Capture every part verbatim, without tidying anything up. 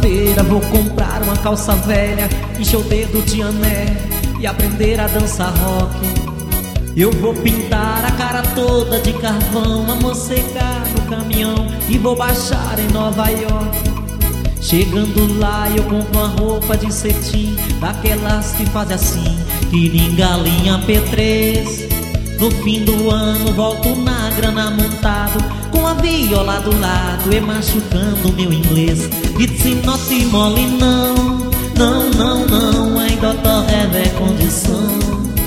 feira vou comprar uma calça velha, encher o dedo de ané e aprender a dançar rock. Eu vou pintar a cara toda de carvão, amocegar no caminhão e vou baixar em Nova York. Chegando lá eu compro uma roupa de cetim, daquelas que fazem assim, que nem galinha P três. No fim do ano volto na grana montado, com a viola do lado e machucando meu inglês. It's not mole não, não, não, não, ainda tô é condição.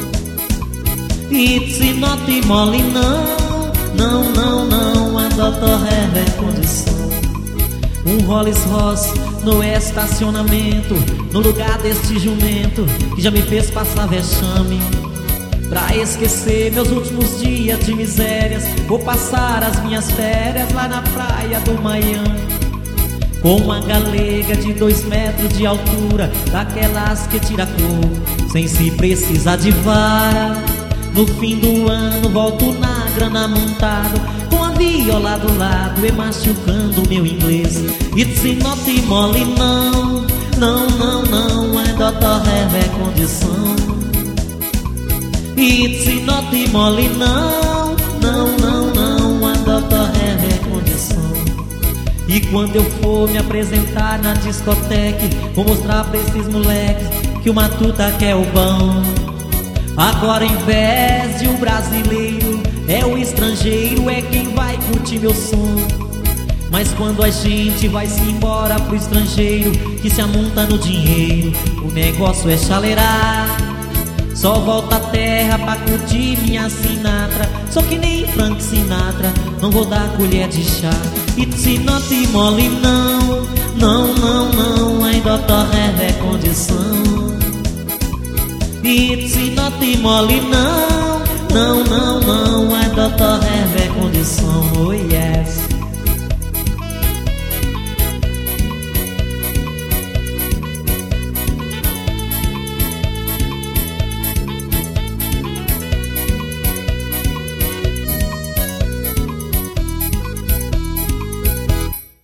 It's not mole não, não, não, não, ainda tô é condição. Um Rolls Royce no estacionamento, no lugar deste jumento que já me fez passar vexame. Pra esquecer meus últimos dias de misérias, vou passar as minhas férias lá na praia do Miami, com uma galega de dois metros de altura, daquelas que tira cor sem se precisar de vara. No fim do ano volto na grana montado, com a viola do lado e machucando meu inglês. It's not mole não, não, não, não, ainda tô é condição. It's not mole não, não, não, não, ainda tô é condição. E quando eu for me apresentar na discoteca, vou mostrar pra esses moleques que o matuta que é o bom. Agora em vez de o brasileiro, é o estrangeiro, é quem vai curtir meu som. Mas quando a gente vai se embora pro estrangeiro, que se amonta no dinheiro, o negócio é chaleirar. Só volta à terra pra curtir minha Sinatra, só que nem Frank Sinatra, não vou dar colher de chá. It's not mole não, não, não, não, ainda tô é condição. It's not mole não, não, não, não, ainda tô é condição. Oh yes.